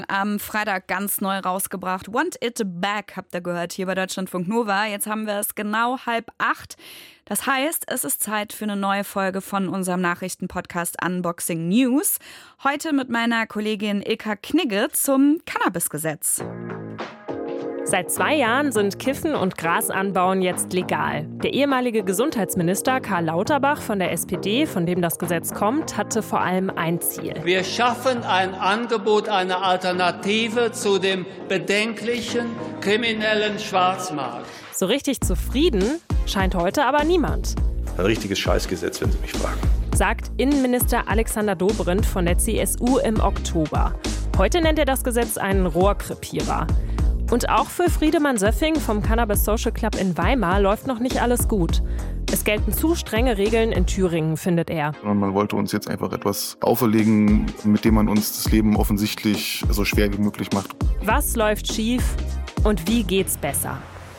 Am Freitag ganz neu rausgebracht. Want It Back habt ihr gehört hier bei Deutschlandfunk Nova. Jetzt haben wir es genau 7:30. Das heißt, es ist Zeit für eine neue Folge von unserem Nachrichtenpodcast Unboxing News. Heute mit meiner Kollegin Ilka Knigge zum Cannabisgesetz. Seit 2 Jahren sind Kiffen und Grasanbauen jetzt legal. Der ehemalige Gesundheitsminister Karl Lauterbach von der SPD, von dem das Gesetz kommt, hatte vor allem ein Ziel. Wir schaffen ein Angebot, eine Alternative zu dem bedenklichen, kriminellen Schwarzmarkt. So richtig zufrieden scheint heute aber niemand. Ein richtiges Scheißgesetz, wenn Sie mich fragen. Sagt Innenminister Alexander Dobrindt von der CSU im Oktober. Heute nennt er das Gesetz einen Rohrkrepierer. Und auch für Friedemann Söffing vom Cannabis Social Club in Weimar läuft noch nicht alles gut. Es gelten zu strenge Regeln in Thüringen, findet er. Man wollte uns jetzt einfach etwas auferlegen, mit dem man uns das Leben offensichtlich so schwer wie möglich macht. Was läuft schief und wie geht's besser?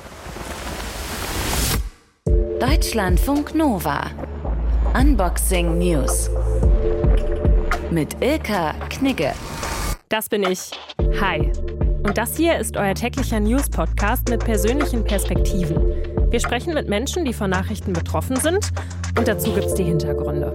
Deutschlandfunk Nova. Unboxing News. Mit Ilka Knigge. Das bin ich. Hi. Und das hier ist euer täglicher News-Podcast mit persönlichen Perspektiven. Wir sprechen mit Menschen, die von Nachrichten betroffen sind, und dazu gibt's die Hintergründe.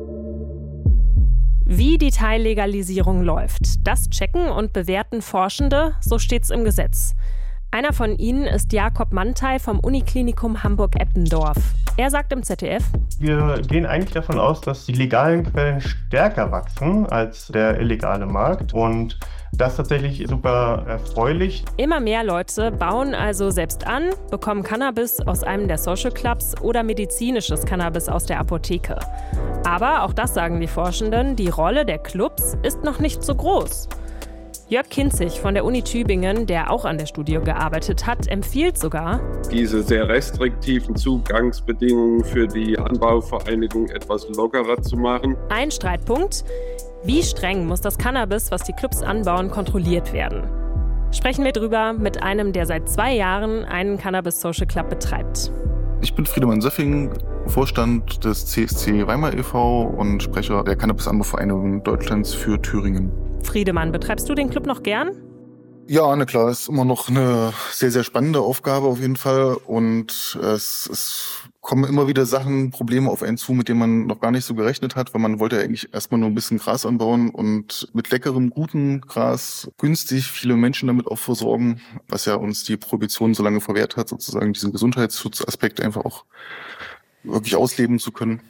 Wie die Teillegalisierung läuft, das checken und bewerten Forschende, so steht's im Gesetz. Einer von ihnen ist Jakob Mantei vom Uniklinikum Hamburg-Eppendorf. Er sagt im ZDF: Wir gehen eigentlich davon aus, dass die legalen Quellen stärker wachsen als der illegale Markt, und das ist tatsächlich super erfreulich. Immer mehr Leute bauen also selbst an, bekommen Cannabis aus einem der Social Clubs oder medizinisches Cannabis aus der Apotheke. Aber, auch das sagen die Forschenden, die Rolle der Clubs ist noch nicht so groß. Jörg Kinzig von der Uni Tübingen, der auch an der Studie gearbeitet hat, empfiehlt sogar, diese sehr restriktiven Zugangsbedingungen für die Anbauvereinigung etwas lockerer zu machen. Ein Streitpunkt: Wie streng muss das Cannabis, was die Clubs anbauen, kontrolliert werden? Sprechen wir drüber mit einem, der seit 2 Jahren einen Cannabis Social Club betreibt. Ich bin Friedemann Söffing, Vorstand des CSC Weimar e.V. und Sprecher der Cannabis-Anbauvereinigung Deutschlands für Thüringen. Friedemann, betreibst du den Club noch gern? Ja, na klar, ist immer noch eine sehr, sehr spannende Aufgabe auf jeden Fall. Und es kommen immer wieder Probleme auf einen zu, mit denen man noch gar nicht so gerechnet hat, weil man wollte ja eigentlich erstmal nur ein bisschen Gras anbauen und mit leckerem, gutem Gras günstig viele Menschen damit auch versorgen, was ja uns die Prohibition so lange verwehrt hat, sozusagen diesen Gesundheitsschutzaspekt einfach auch wirklich ausleben zu können.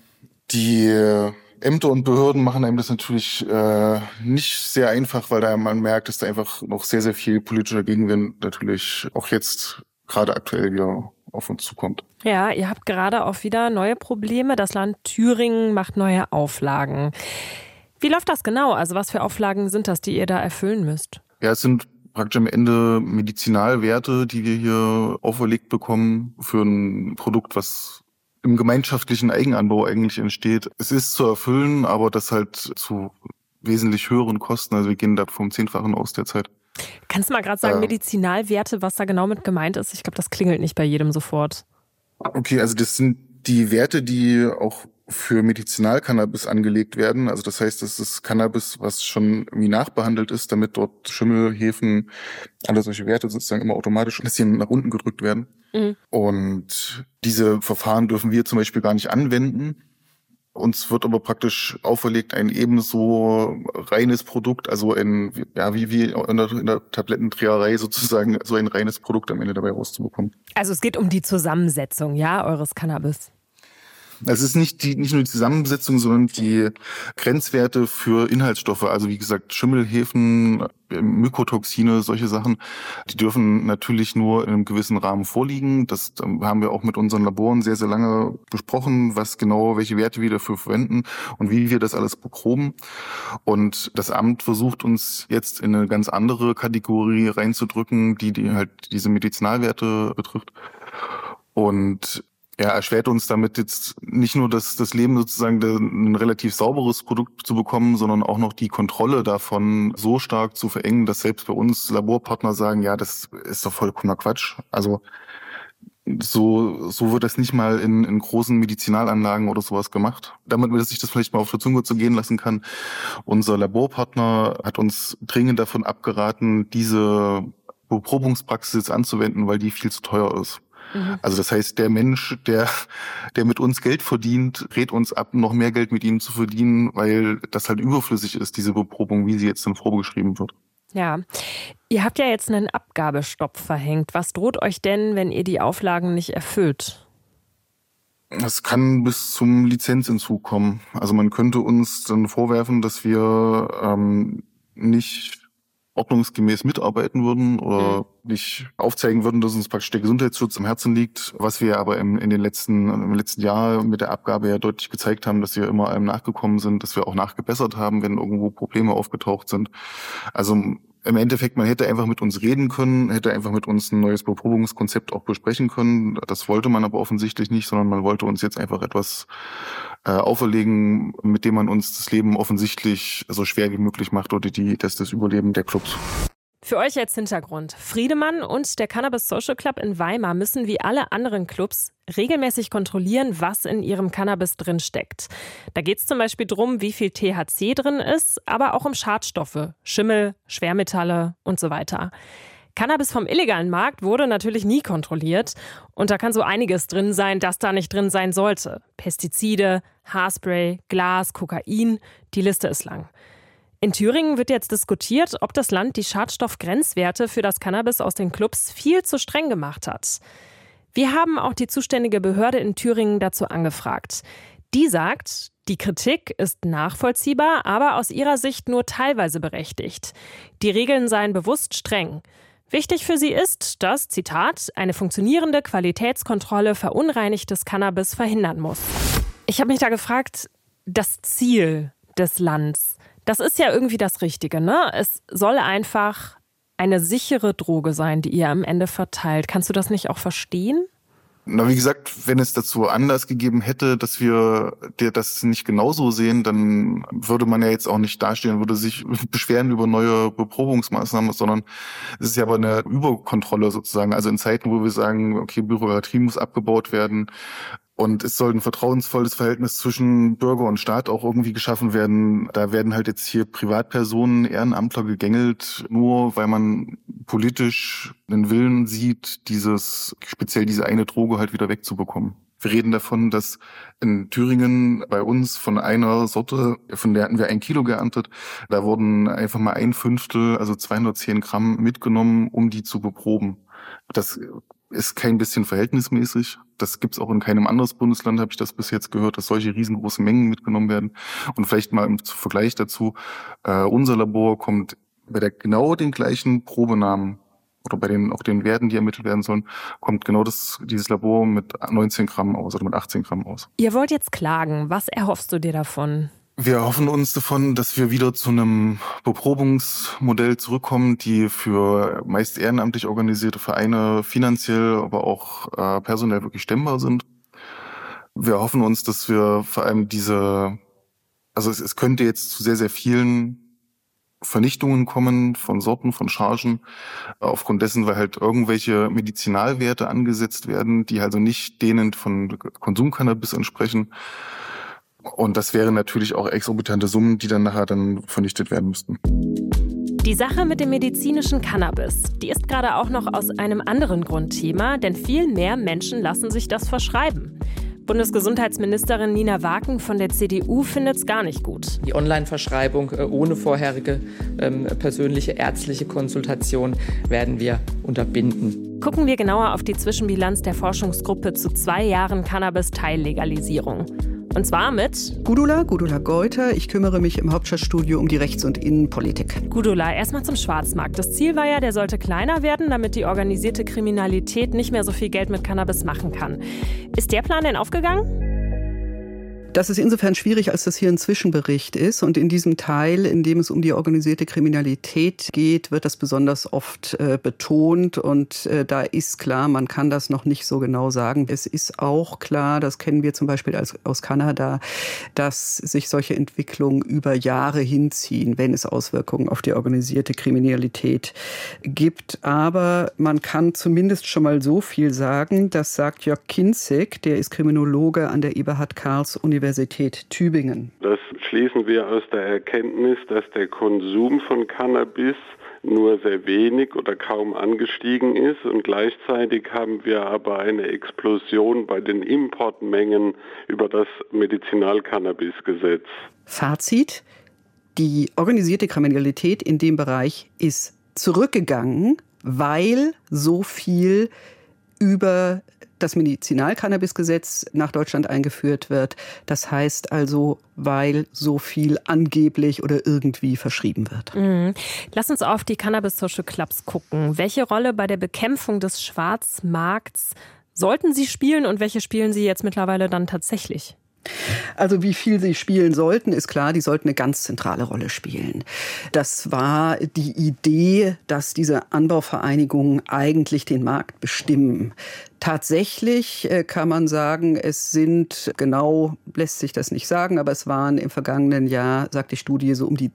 Die Ämter und Behörden machen einem das natürlich nicht sehr einfach, weil da man merkt, dass da einfach noch sehr, sehr viel politischer Gegenwind natürlich auch jetzt gerade aktuell wieder auf uns zukommt. Ja, ihr habt gerade auch wieder neue Probleme. Das Land Thüringen macht neue Auflagen. Wie läuft das genau? Also was für Auflagen sind das, die ihr da erfüllen müsst? Ja, es sind praktisch am Ende Medizinalwerte, die wir hier auferlegt bekommen für ein Produkt, was im gemeinschaftlichen Eigenanbau eigentlich entsteht. Es ist zu erfüllen, aber das halt zu wesentlich höheren Kosten. Also wir gehen da vom 10-fachen aus derzeit. Kannst du mal gerade sagen, Medizinalwerte, was da genau mit gemeint ist? Ich glaube, das klingelt nicht bei jedem sofort. Okay, also das sind die Werte, die auch für Medizinalcannabis angelegt werden. Also das heißt, das ist Cannabis, was schon irgendwie nachbehandelt ist, damit dort Schimmel, Hefen, alle solche Werte sozusagen immer automatisch ein bisschen nach unten gedrückt werden. Mhm. Und diese Verfahren dürfen wir zum Beispiel gar nicht anwenden. Uns wird aber praktisch auferlegt, ein ebenso reines Produkt, also wie in der Tablettendreherei sozusagen, so ein reines Produkt am Ende dabei rauszubekommen. Also es geht um die Zusammensetzung, ja, eures Cannabis. Es ist nicht nur die Zusammensetzung, sondern die Grenzwerte für Inhaltsstoffe. Also wie gesagt, Schimmel, Hefen, Mykotoxine, solche Sachen, die dürfen natürlich nur in einem gewissen Rahmen vorliegen. Das haben wir auch mit unseren Laboren sehr, sehr lange besprochen, welche Werte wir dafür verwenden und wie wir das alles beproben. Und das Amt versucht uns jetzt in eine ganz andere Kategorie reinzudrücken, die halt diese Medizinalwerte betrifft. Und erschwert uns damit jetzt nicht nur das Leben sozusagen, ein relativ sauberes Produkt zu bekommen, sondern auch noch die Kontrolle davon so stark zu verengen, dass selbst bei uns Laborpartner sagen, ja, das ist doch vollkommener Quatsch. Also So wird das nicht mal in großen Medizinalanlagen oder sowas gemacht. Damit man sich das vielleicht mal auf der Zunge zu gehen lassen kann. Unser Laborpartner hat uns dringend davon abgeraten, diese Beprobungspraxis jetzt anzuwenden, weil die viel zu teuer ist. Also das heißt, der Mensch, der mit uns Geld verdient, rät uns ab, noch mehr Geld mit ihm zu verdienen, weil das halt überflüssig ist, diese Beprobung, wie sie jetzt dann vorgeschrieben wird. Ja, ihr habt ja jetzt einen Abgabestopp verhängt. Was droht euch denn, wenn ihr die Auflagen nicht erfüllt? Das kann bis zum Lizenzentzug kommen. Also man könnte uns dann vorwerfen, dass wir nicht ordnungsgemäß mitarbeiten würden oder nicht aufzeigen würden, dass uns praktisch der Gesundheitsschutz am Herzen liegt, was wir aber im letzten Jahr mit der Abgabe ja deutlich gezeigt haben, dass wir immer allem nachgekommen sind, dass wir auch nachgebessert haben, wenn irgendwo Probleme aufgetaucht sind. Also im Endeffekt, man hätte einfach mit uns reden können, hätte einfach mit uns ein neues Beprobungskonzept auch besprechen können. Das wollte man aber offensichtlich nicht, sondern man wollte uns jetzt einfach etwas auferlegen, mit dem man uns das Leben offensichtlich so schwer wie möglich macht oder das Überleben der Clubs. Für euch als Hintergrund. Friedemann und der Cannabis Social Club in Weimar müssen wie alle anderen Clubs regelmäßig kontrollieren, was in ihrem Cannabis drin steckt. Da geht es zum Beispiel darum, wie viel THC drin ist, aber auch um Schadstoffe, Schimmel, Schwermetalle und so weiter. Cannabis vom illegalen Markt wurde natürlich nie kontrolliert. Und da kann so einiges drin sein, das da nicht drin sein sollte. Pestizide, Haarspray, Glas, Kokain, die Liste ist lang. In Thüringen wird jetzt diskutiert, ob das Land die Schadstoffgrenzwerte für das Cannabis aus den Clubs viel zu streng gemacht hat. Wir haben auch die zuständige Behörde in Thüringen dazu angefragt. Die sagt, die Kritik ist nachvollziehbar, aber aus ihrer Sicht nur teilweise berechtigt. Die Regeln seien bewusst streng. Wichtig für sie ist, dass, Zitat, eine funktionierende Qualitätskontrolle verunreinigtes Cannabis verhindern muss. Ich habe mich da gefragt, das Ziel des Landes, das ist ja irgendwie das Richtige, ne? Es soll einfach eine sichere Droge sein, die ihr am Ende verteilt. Kannst du das nicht auch verstehen? Na, wie gesagt, wenn es dazu Anlass gegeben hätte, dass wir das nicht genauso sehen, dann würde man ja jetzt auch nicht dastehen, würde sich beschweren über neue Beprobungsmaßnahmen, sondern es ist ja aber eine Überkontrolle sozusagen. Also in Zeiten, wo wir sagen, okay, Bürokratie muss abgebaut werden und es soll ein vertrauensvolles Verhältnis zwischen Bürger und Staat auch irgendwie geschaffen werden. Da werden halt jetzt hier Privatpersonen, Ehrenamtler gegängelt, nur weil man politisch einen Willen sieht, speziell diese eine Droge halt wieder wegzubekommen. Wir reden davon, dass in Thüringen bei uns von einer Sorte, von der hatten wir 1 Kilo geerntet, da wurden einfach mal 1/5, also 210 Gramm mitgenommen, um die zu beproben. Das ist kein bisschen verhältnismäßig. Das gibt's auch in keinem anderen Bundesland, habe ich das bis jetzt gehört, dass solche riesengroße Mengen mitgenommen werden. Und vielleicht mal im Vergleich dazu, unser Labor kommt bei genau den gleichen Probenamen oder bei den Werten, die ermittelt werden sollen, kommt genau dieses Labor mit 19 Gramm aus oder mit 18 Gramm aus. Ihr wollt jetzt klagen. Was erhoffst du dir davon? Wir erhoffen uns davon, dass wir wieder zu einem Beprobungsmodell zurückkommen, die für meist ehrenamtlich organisierte Vereine finanziell, aber auch personell wirklich stemmbar sind. Wir erhoffen uns, dass wir vor allem es könnte jetzt zu sehr, sehr vielen Vernichtungen kommen von Sorten, von Chargen, aufgrund dessen, weil halt irgendwelche Medizinalwerte angesetzt werden, die also nicht denen von Konsumcannabis entsprechen. Und das wären natürlich auch exorbitante Summen, die dann nachher vernichtet werden müssten. Die Sache mit dem medizinischen Cannabis, die ist gerade auch noch aus einem anderen Grund Thema, denn viel mehr Menschen lassen sich das verschreiben. Bundesgesundheitsministerin Nina Waken von der CDU findet es gar nicht gut. Die Online-Verschreibung ohne vorherige persönliche ärztliche Konsultation werden wir unterbinden. Gucken wir genauer auf die Zwischenbilanz der Forschungsgruppe zu 2 Jahren Cannabis-Teillegalisierung. Und zwar mit Gudula Geuter. Ich kümmere mich im Hauptstadtstudio um die Rechts- und Innenpolitik. Gudula, erstmal zum Schwarzmarkt. Das Ziel war ja, der sollte kleiner werden, damit die organisierte Kriminalität nicht mehr so viel Geld mit Cannabis machen kann. Ist der Plan denn aufgegangen? Das ist insofern schwierig, als das hier ein Zwischenbericht ist. Und in diesem Teil, in dem es um die organisierte Kriminalität geht, wird das besonders oft betont. Und da ist klar, man kann das noch nicht so genau sagen. Es ist auch klar, das kennen wir zum Beispiel aus Kanada, dass sich solche Entwicklungen über Jahre hinziehen, wenn es Auswirkungen auf die organisierte Kriminalität gibt. Aber man kann zumindest schon mal so viel sagen, das sagt Jörg Kinzig, der ist Kriminologe an der Eberhard-Karls-Universität Tübingen. Das schließen wir aus der Erkenntnis, dass der Konsum von Cannabis nur sehr wenig oder kaum angestiegen ist und gleichzeitig haben wir aber eine Explosion bei den Importmengen über das Medizinalcannabisgesetz. Fazit: Die organisierte Kriminalität in dem Bereich ist zurückgegangen, weil so viel über das Medizinalcannabisgesetz nach Deutschland eingeführt wird. Das heißt also, weil so viel angeblich oder irgendwie verschrieben wird. Lass uns auf die Cannabis Social Clubs gucken. Welche Rolle bei der Bekämpfung des Schwarzmarkts sollten sie spielen und welche spielen sie jetzt mittlerweile dann tatsächlich? Also wie viel sie spielen sollten, ist klar, die sollten eine ganz zentrale Rolle spielen. Das war die Idee, dass diese Anbauvereinigungen eigentlich den Markt bestimmen. Tatsächlich kann man sagen, es sind, genau lässt sich das nicht sagen, aber es waren im vergangenen Jahr, sagt die Studie, so um die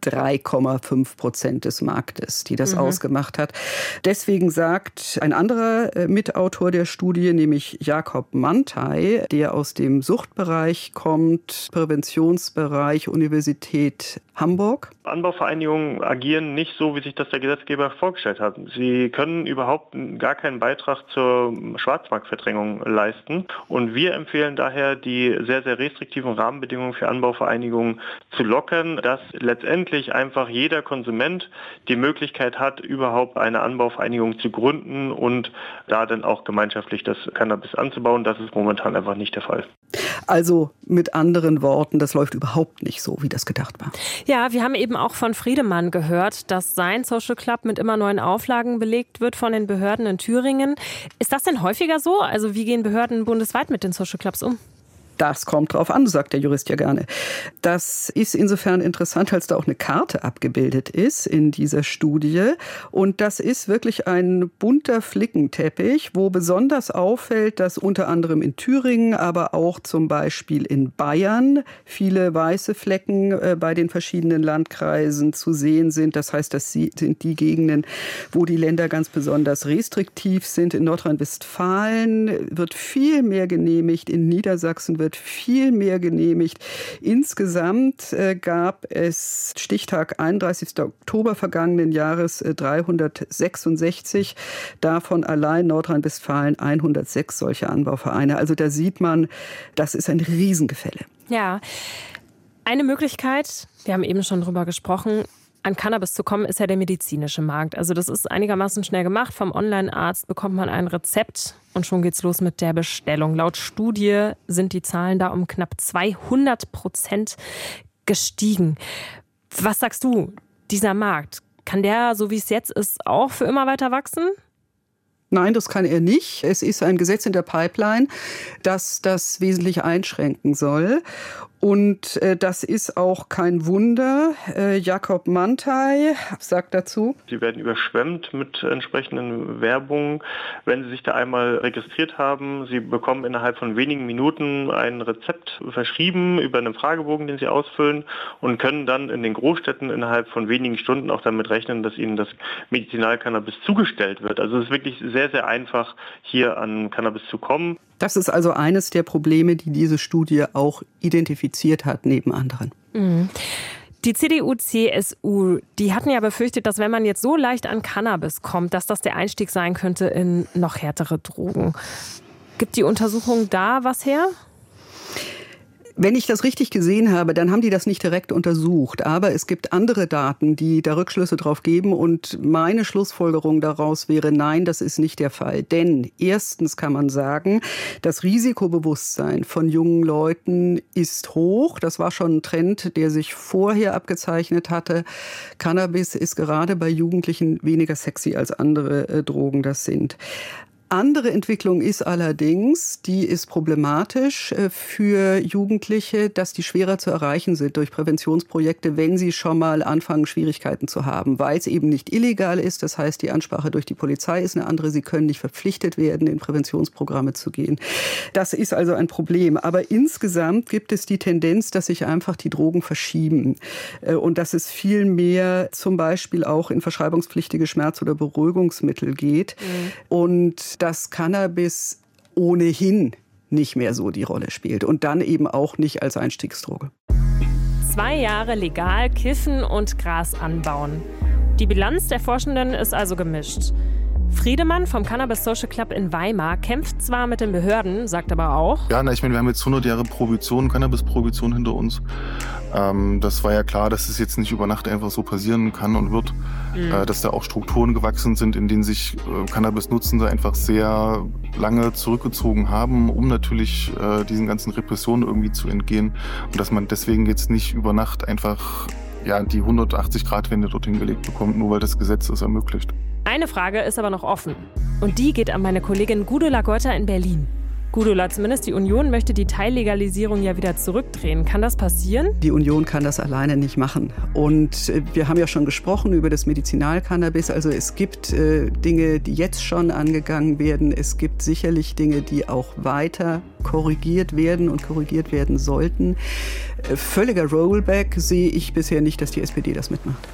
3,5% des Marktes, die das ausgemacht hat. Deswegen sagt ein anderer Mitautor der Studie, nämlich Jakob Mantei, der aus dem Suchtbereich kommt, Präventionsbereich, Universität Hamburg. Anbauvereinigungen agieren nicht so, wie sich das der Gesetzgeber vorgestellt hat. Sie können überhaupt gar keinen Beitrag zur Schwarzmarktverdrängung leisten. Und wir empfehlen daher, die sehr, sehr restriktiven Rahmenbedingungen für Anbauvereinigungen zu lockern, dass letztendlich einfach jeder Konsument die Möglichkeit hat, überhaupt eine Anbauvereinigung zu gründen und da dann auch gemeinschaftlich das Cannabis anzubauen. Das ist momentan einfach nicht der Fall. Also mit anderen Worten, das läuft überhaupt nicht so, wie das gedacht war. Ja, wir haben eben auch von Friedemann gehört, dass sein Social Club mit immer neuen Auflagen belegt wird von den Behörden in Thüringen. Ist das denn häufiger so? Also wie gehen Behörden bundesweit mit den Social Clubs um? Das kommt drauf an, sagt der Jurist ja gerne. Das ist insofern interessant, als da auch eine Karte abgebildet ist in dieser Studie. Und das ist wirklich ein bunter Flickenteppich, wo besonders auffällt, dass unter anderem in Thüringen, aber auch zum Beispiel in Bayern viele weiße Flecken bei den verschiedenen Landkreisen zu sehen sind. Das heißt, das sind die Gegenden, wo die Länder ganz besonders restriktiv sind. In Nordrhein-Westfalen wird viel mehr genehmigt, in Niedersachsen wird viel mehr genehmigt. Insgesamt gab es Stichtag 31. Oktober vergangenen Jahres 366, davon allein Nordrhein-Westfalen 106 solche Anbauvereine. Also da sieht man, das ist ein Riesengefälle. Ja, eine Möglichkeit, wir haben eben schon drüber gesprochen, an Cannabis zu kommen, ist ja der medizinische Markt. Also das ist einigermaßen schnell gemacht. Vom Online-Arzt bekommt man ein Rezept und schon geht's los mit der Bestellung. Laut Studie sind die Zahlen da um knapp 200% gestiegen. Was sagst du, dieser Markt, kann der, so wie es jetzt ist, auch für immer weiter wachsen? Nein, das kann er nicht. Es ist ein Gesetz in der Pipeline, das das wesentlich einschränken soll. Und das ist auch kein Wunder. Jakob Mantei sagt dazu: Sie werden überschwemmt mit entsprechenden Werbungen, wenn Sie sich da einmal registriert haben. Sie bekommen innerhalb von wenigen Minuten ein Rezept verschrieben über einen Fragebogen, den Sie ausfüllen und können dann in den Großstädten innerhalb von wenigen Stunden auch damit rechnen, dass Ihnen das Medizinalcannabis zugestellt wird. Also es ist wirklich sehr, sehr einfach, hier an Cannabis zu kommen. Das ist also eines der Probleme, die diese Studie auch identifiziert hat, neben anderen. Die CDU, CSU, die hatten ja befürchtet, dass wenn man jetzt so leicht an Cannabis kommt, dass das der Einstieg sein könnte in noch härtere Drogen. Gibt die Untersuchung da was her? Wenn ich das richtig gesehen habe, dann haben die das nicht direkt untersucht. Aber es gibt andere Daten, die da Rückschlüsse drauf geben. Und meine Schlussfolgerung daraus wäre, nein, das ist nicht der Fall. Denn erstens kann man sagen, das Risikobewusstsein von jungen Leuten ist hoch. Das war schon ein Trend, der sich vorher abgezeichnet hatte. Cannabis ist gerade bei Jugendlichen weniger sexy als andere Drogen das sind. Andere Entwicklung ist allerdings, die ist problematisch für Jugendliche, dass die schwerer zu erreichen sind durch Präventionsprojekte, wenn sie schon mal anfangen, Schwierigkeiten zu haben, weil es eben nicht illegal ist. Das heißt, die Ansprache durch die Polizei ist eine andere. Sie können nicht verpflichtet werden, in Präventionsprogramme zu gehen. Das ist also ein Problem. Aber insgesamt gibt es die Tendenz, dass sich einfach die Drogen verschieben und dass es viel mehr zum Beispiel auch in verschreibungspflichtige Schmerz- oder Beruhigungsmittel geht. Und dass Cannabis ohnehin nicht mehr so die Rolle spielt und dann eben auch nicht als Einstiegsdroge. 2 Jahre legal kiffen und Gras anbauen. Die Bilanz der Forschenden ist also gemischt. Friedemann vom Cannabis Social Club in Weimar kämpft zwar mit den Behörden, sagt aber auch: Ja, ich meine, wir haben jetzt 100 Jahre Prohibition, Cannabis-Prohibition hinter uns. Das war ja klar, dass es jetzt nicht über Nacht einfach so passieren kann und wird. Dass da auch Strukturen gewachsen sind, in denen sich Cannabis-Nutzende einfach sehr lange zurückgezogen haben, um natürlich diesen ganzen Repressionen irgendwie zu entgehen. Und dass man deswegen jetzt nicht über Nacht einfach die 180-Grad-Wende dorthin gelegt bekommt, nur weil das Gesetz es ermöglicht. Eine Frage ist aber noch offen. Und die geht an meine Kollegin Gudula Gotta in Berlin. Gudula, zumindest die Union möchte die Teillegalisierung ja wieder zurückdrehen. Kann das passieren? Die Union kann das alleine nicht machen. Und wir haben ja schon gesprochen über das Medizinalcannabis. Also es gibt Dinge, die jetzt schon angegangen werden. Es gibt sicherlich Dinge, die auch weiter korrigiert werden und korrigiert werden sollten. Völliger Rollback sehe ich bisher nicht, dass die SPD das mitmacht.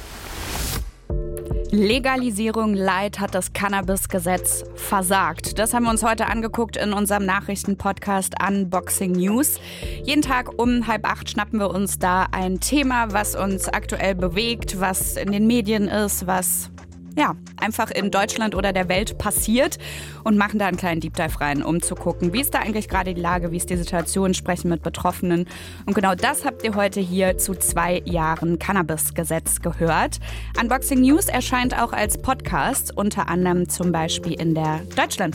Legalisierung light hat das Cannabis-Gesetz versagt. Das haben wir uns heute angeguckt in unserem Nachrichtenpodcast Unboxing News. Jeden Tag um 7:30 schnappen wir uns da ein Thema, was uns aktuell bewegt, was in den Medien ist, was einfach in Deutschland oder der Welt passiert und machen da einen kleinen Deep Dive rein, um zu gucken, wie ist da eigentlich gerade die Lage, wie ist die Situation, sprechen mit Betroffenen. Und genau das habt ihr heute hier zu 2 Jahren Cannabis-Gesetz gehört. Unboxing News erscheint auch als Podcast, unter anderem zum Beispiel in der Deutschlandfunk